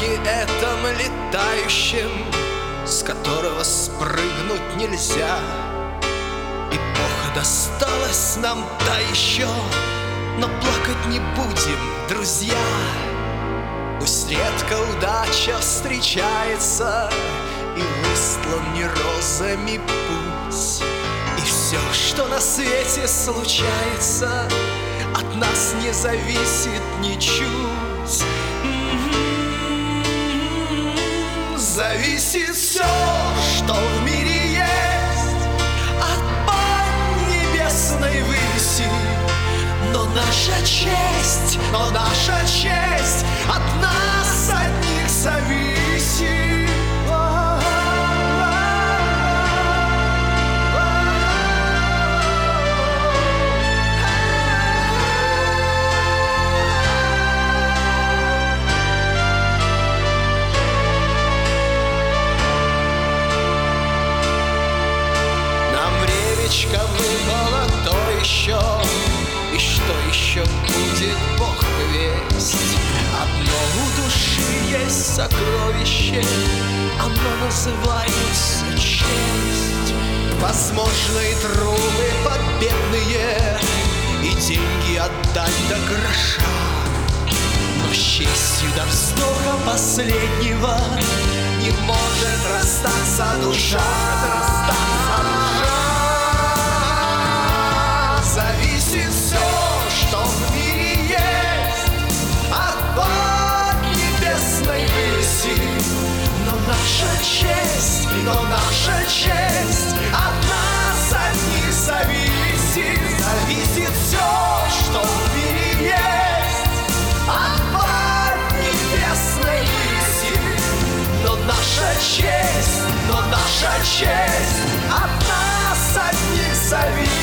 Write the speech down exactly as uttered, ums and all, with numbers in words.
облаке этом летающем, с которого спрыгнуть нельзя. Эпоха досталась нам та еще, но плакать не будем, друзья. Пусть редко удача встречается, и выстлан не розами путь, и все, что на свете случается, от нас не зависит ничуть. Зависит все, что в мире есть, от пань небесной выси. Но наша честь, но наша честь от нас одних зависит. Выпало то еще, и что еще будет, Бог весть. Одно у души есть сокровище, оно называется честь. Возможно, и трубы победные, и деньги отдать до гроша, но с честью до вздоха последнего не может расстаться душа. Зависит все, что в мире есть, от пань небесной выси. Но наша честь, но наша честь от нас одних зависит. Зависит все, что в мире есть, от пань небесной выси. Но наша честь, но наша честь от нас одних зависит.